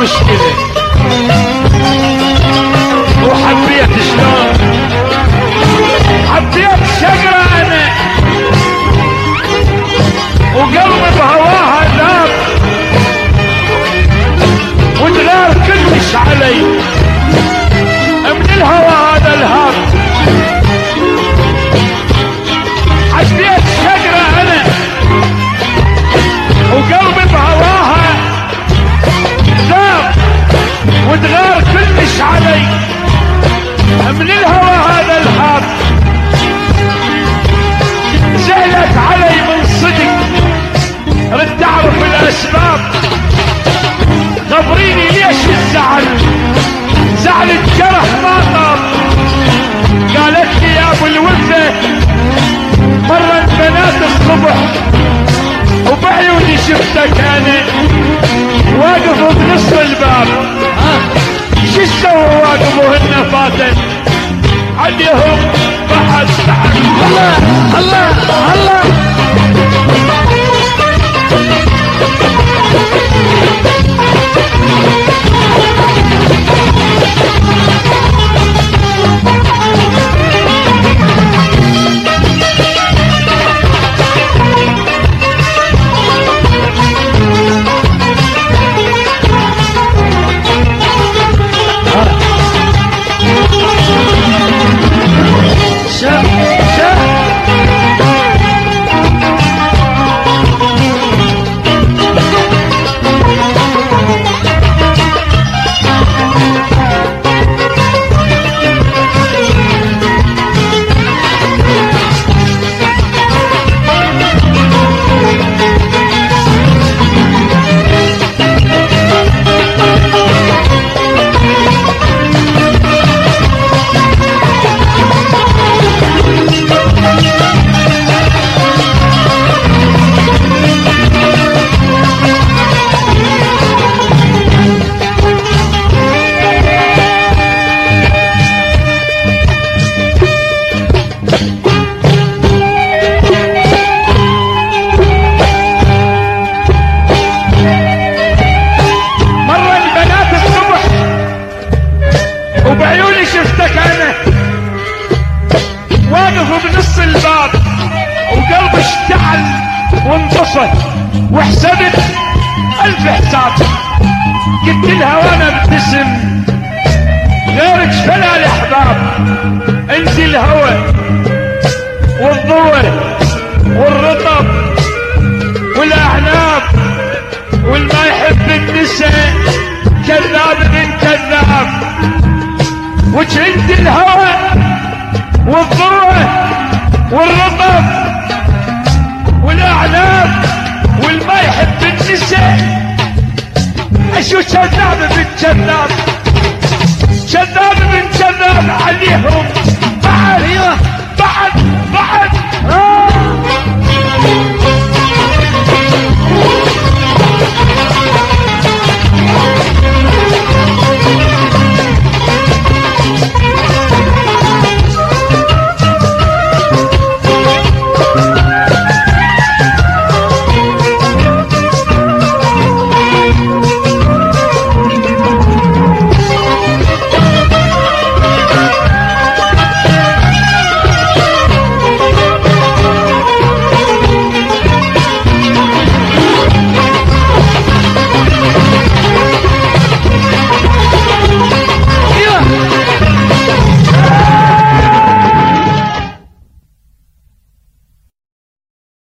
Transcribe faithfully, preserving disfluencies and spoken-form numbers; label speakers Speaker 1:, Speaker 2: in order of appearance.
Speaker 1: مشكلة وحبيت شلون حبيت شجرة انا وقلبي بهواها ذاب وتغير كلش علي من الهوى هذا الهاب حبيت شجرة انا وقلبي بهواها ذاب وتغير كلش علي من الهوى هذا الهاب زعلت علي من صدق رد اعرف الاسباب خبريني ليش الزعل زعل الجرح ما طاب قالت لي يا ابو الوفه مرة البنات الصبح وبعيوني شفتك انا واقف بنص الباب شو سووا واقفوا هن فاتن عليهم بعد بعد الله الله الله وبعيوني شفتك انا واقف بنص الباب وقلبي اشتعل وانبسط وحسبت الف حساب قلت لها وانا ابتسم غيرك فلا الاحباب انزل الهوى والضوء والرطب والاعناب والما يحب النساء كذاب من كذاب وجهد الهوى والضوء والرطب والاعناب والما يحب النساء اشو كذاب من كذاب كذاب من كذاب عليهم بعد بعد